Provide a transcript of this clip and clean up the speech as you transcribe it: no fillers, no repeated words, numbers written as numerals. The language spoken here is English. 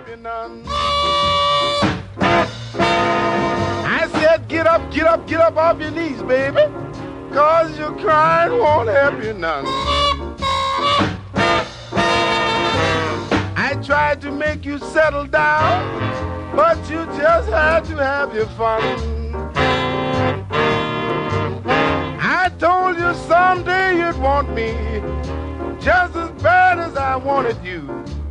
help you none. I said, get up, get up, get up off your knees, baby, 'cause your crying won't help you none. I tried to make you settle down, but you just had to have your fun. I told you someday you'd want me just as bad as I wanted you.